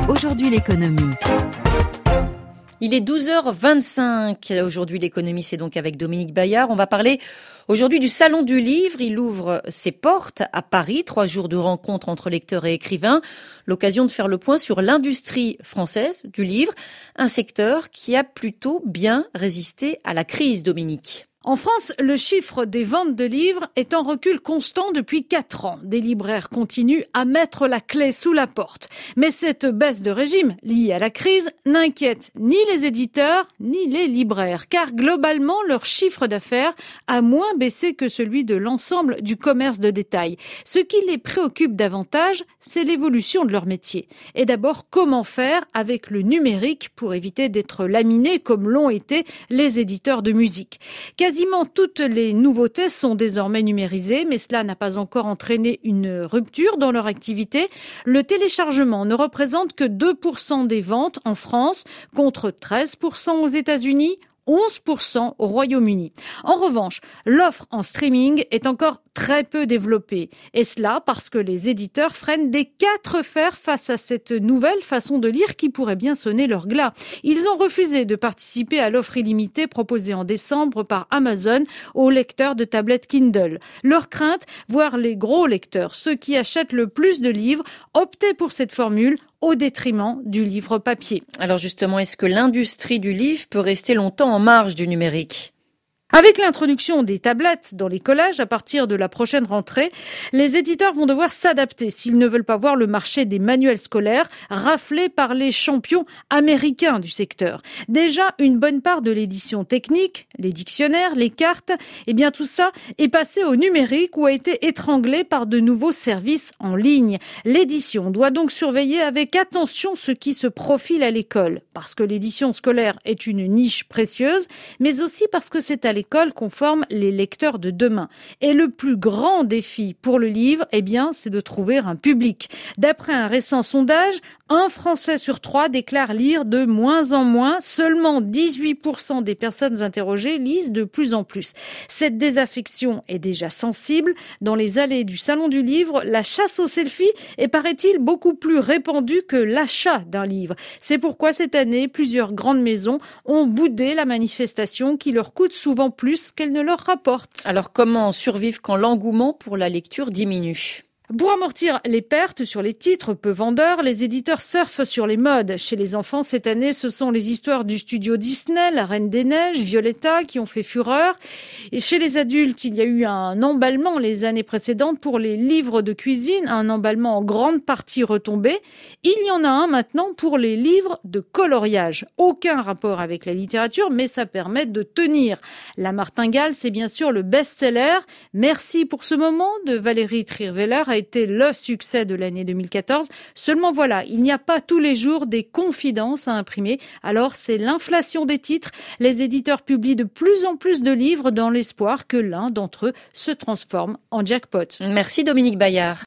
Aujourd'hui l'économie. Il est 12h25. Aujourd'hui, l'économie, c'est donc avec Dominique Bayard. On va parler aujourd'hui du Salon du Livre. Il ouvre ses portes à Paris. 3 jours de rencontres entre lecteurs et écrivains. L'occasion de faire le point sur l'industrie française du livre. Un secteur qui a plutôt bien résisté à la crise, Dominique. En France, le chiffre des ventes de livres est en recul constant depuis 4 ans. Des libraires continuent à mettre la clé sous la porte. Mais cette baisse de régime liée à la crise n'inquiète ni les éditeurs ni les libraires, car globalement, leur chiffre d'affaires a moins baissé que celui de l'ensemble du commerce de détail. Ce qui les préoccupe davantage, c'est l'évolution de leur métier. Et d'abord, comment faire avec le numérique pour éviter d'être laminés comme l'ont été les éditeurs de musique. Quasiment toutes les nouveautés sont désormais numérisées, mais cela n'a pas encore entraîné une rupture dans leur activité. Le téléchargement ne représente que 2% des ventes en France, contre 13% aux États-Unis, 11% au Royaume-Uni. En revanche, l'offre en streaming est encore très peu développée. Et cela parce que les éditeurs freinent des 4 fers face à cette nouvelle façon de lire qui pourrait bien sonner leur glas. Ils ont refusé de participer à l'offre illimitée proposée en décembre par Amazon aux lecteurs de tablettes Kindle. Leur crainte, voir les gros lecteurs, ceux qui achètent le plus de livres, opter pour cette formule au détriment du livre papier. Alors justement, est-ce que l'industrie du livre peut rester longtemps en marge du numérique ? Avec l'introduction des tablettes dans les collèges à partir de la prochaine rentrée, les éditeurs vont devoir s'adapter s'ils ne veulent pas voir le marché des manuels scolaires raflé par les champions américains du secteur. Déjà, une bonne part de l'édition technique, les dictionnaires, les cartes, tout ça est passé au numérique ou a été étranglé par de nouveaux services en ligne. L'édition doit donc surveiller avec attention ce qui se profile à l'école, parce que l'édition scolaire est une niche précieuse, mais aussi parce que c'est à l'école qu'on forme les lecteurs de demain. Et le plus grand défi pour le livre, c'est de trouver un public. D'après un récent sondage, 1 Français sur 3 déclare lire de moins en moins. Seulement 18% des personnes interrogées lisent de plus en plus. Cette désaffection est déjà sensible. Dans les allées du Salon du Livre, la chasse aux selfies est, paraît-il, beaucoup plus répandue que l'achat d'un livre. C'est pourquoi cette année, plusieurs grandes maisons ont boudé la manifestation qui leur coûte souvent plus qu'elle ne leur rapporte. Alors comment survivre quand l'engouement pour la lecture diminue ? Pour amortir les pertes sur les titres peu vendeurs, les éditeurs surfent sur les modes. Chez les enfants, cette année, ce sont les histoires du studio Disney, La Reine des Neiges, Violetta, qui ont fait fureur. Et chez les adultes, il y a eu un emballement les années précédentes pour les livres de cuisine, un emballement en grande partie retombé. Il y en a un maintenant pour les livres de coloriage. Aucun rapport avec la littérature, mais ça permet de tenir. La Martingale, c'est bien sûr le best-seller. Merci pour ce moment de Valérie Trierweiler a été le succès de l'année 2014. Seulement voilà, il n'y a pas tous les jours des confidences à imprimer. Alors c'est l'inflation des titres. Les éditeurs publient de plus en plus de livres dans l'espoir que l'un d'entre eux se transforme en jackpot. Merci Dominique Bayard.